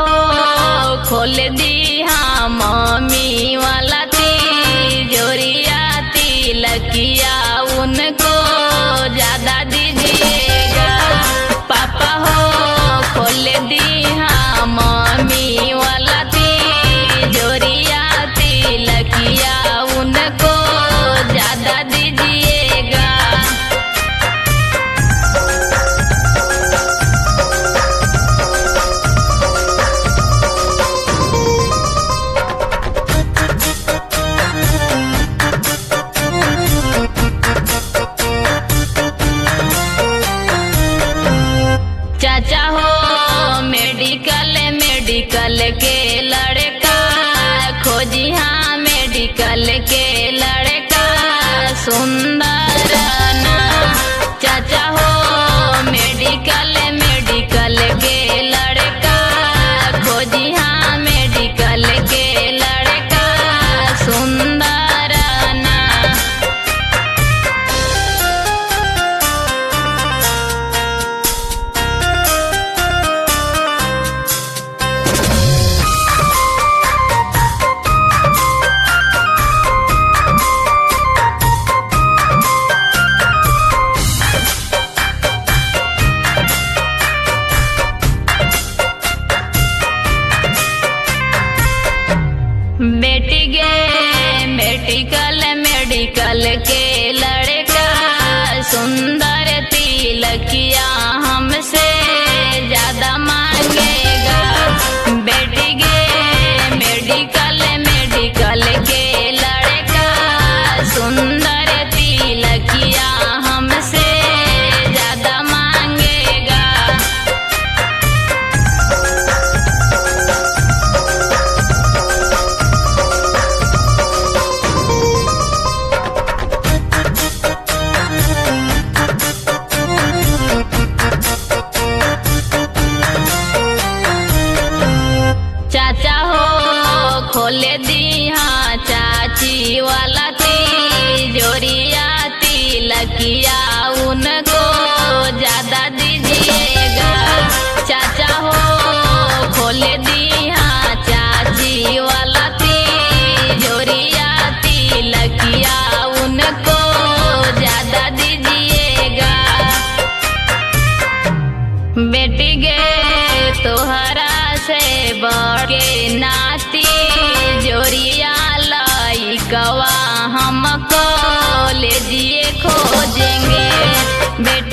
खोल दी हाँ मम्मी वाला तिजोरिया तिलकिया उनको ज्यादा दीजिएगा। पापा हो खोल दी हाँ मम्मी वाला तिजोरिया तिलकिया उनको ज्यादा दीजिएगा। चाचा हो मेडिकल के लड़का खोजी हाँ मेडिकल के लड़का सुंदर ना। चाचा हो मेडिकल के लड़का खोजी हाँ मेडिकल के लड़का सुंदर ना। बेटी गे मेडिकल के लड़का सुंदर तिलकिया हमसे ज्यादा मांगेगा। बेटी गे मेडिकल के लड़का सुंदर तिलकिया हमसे ज्यादा मांगेगा। चाचा हो खोल दी हाँ चाची वाला तिजोरिया तिलकिया उनको ज्यादा दीजिएगा। चाचा हो खोल दी हाँ चाची वाला तिजोरिया तिलकिया उनको ज्यादा दीजिएगा। बेटी गे तोहरा से बड़े नाती जोरिया लइकवा हमको ले जिए खोजेंगे। बेटी